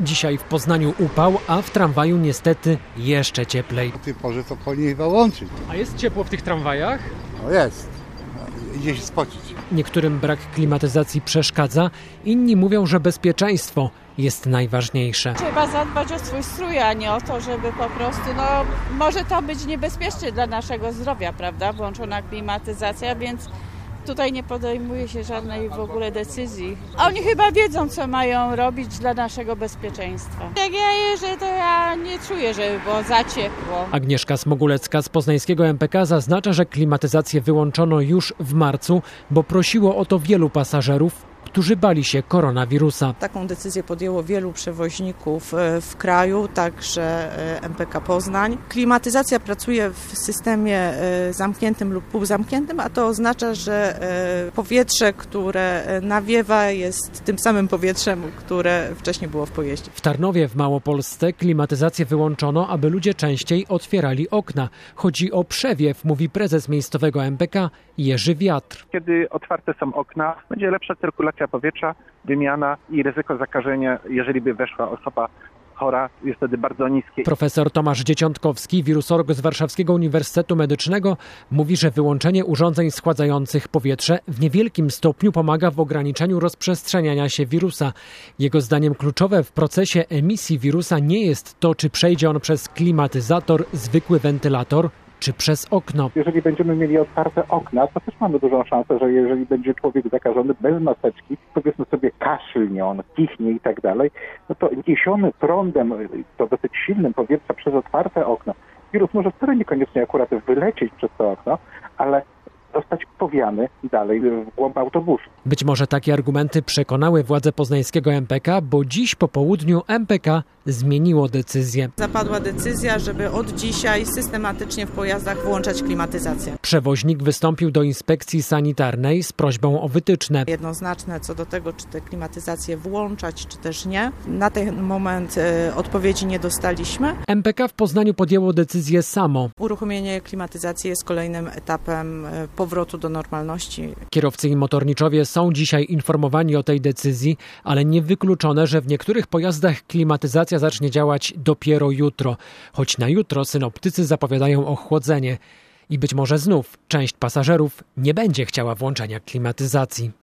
Dzisiaj w Poznaniu upał, a w tramwaju niestety jeszcze cieplej. O tej porze to powinien wyłączyć. A jest ciepło w tych tramwajach? No jest. Idzie się spocić. Niektórym brak klimatyzacji przeszkadza, inni mówią, że bezpieczeństwo jest najważniejsze. Trzeba zadbać o swój strój, a nie o to, żeby po prostu, może to być niebezpieczne dla naszego zdrowia, prawda? Włączona klimatyzacja, więc tutaj nie podejmuje się żadnej w ogóle decyzji. A oni chyba wiedzą, co mają robić dla naszego bezpieczeństwa. Jak ja jeżdżę, to ja nie czuję, żeby było za ciepło. Agnieszka Smogulecka z poznańskiego MPK zaznacza, że klimatyzację wyłączono już w marcu, bo prosiło o to wielu pasażerów, którzy bali się koronawirusa. Taką decyzję podjęło wielu przewoźników w kraju, także MPK Poznań. Klimatyzacja pracuje w systemie zamkniętym lub półzamkniętym, a to oznacza, że powietrze, które nawiewa, jest tym samym powietrzem, które wcześniej było w pojeździe. W Tarnowie w Małopolsce klimatyzację wyłączono, aby ludzie częściej otwierali okna. Chodzi o przewiew, mówi prezes miejscowego MPK Jerzy Wiatr. Kiedy otwarte są okna, będzie lepsza cyrkulacja powietrza, wymiana i ryzyko zakażenia, jeżeli by weszła osoba chora, jest wtedy bardzo niskie. Profesor Tomasz Dzieciątkowski, wirusolog z Warszawskiego Uniwersytetu Medycznego, mówi, że wyłączenie urządzeń schładzających powietrze w niewielkim stopniu pomaga w ograniczeniu rozprzestrzeniania się wirusa. Jego zdaniem kluczowe w procesie emisji wirusa nie jest to, czy przejdzie on przez klimatyzator, zwykły wentylator, czy przez okno. Jeżeli będziemy mieli otwarte okna, to też mamy dużą szansę, że jeżeli będzie człowiek zakażony bez maseczki, powiedzmy sobie kaszlnie, on kichnie i tak dalej, no to niesiony prądem, to dosyć silnym powietrza przez otwarte okno, wirus może wcale niekoniecznie akurat wylecieć przez to okno, ale zostać powiany dalej w głąb autobusu. Być może takie argumenty przekonały władze poznańskiego MPK, bo dziś po południu MPK zmieniło decyzję. Zapadła decyzja, żeby od dzisiaj systematycznie w pojazdach włączać klimatyzację. Przewoźnik wystąpił do inspekcji sanitarnej z prośbą o wytyczne. Jednoznaczne co do tego, czy tę klimatyzację włączać, czy też nie. Na ten moment odpowiedzi nie dostaliśmy. MPK w Poznaniu podjęło decyzję samo. Uruchomienie klimatyzacji jest kolejnym etapem powrotu do normalności. Kierowcy i motorniczowie są dzisiaj informowani o tej decyzji, ale niewykluczone, że w niektórych pojazdach klimatyzacja zacznie działać dopiero jutro. Choć na jutro synoptycy zapowiadają ochłodzenie. I być może znów część pasażerów nie będzie chciała włączenia klimatyzacji.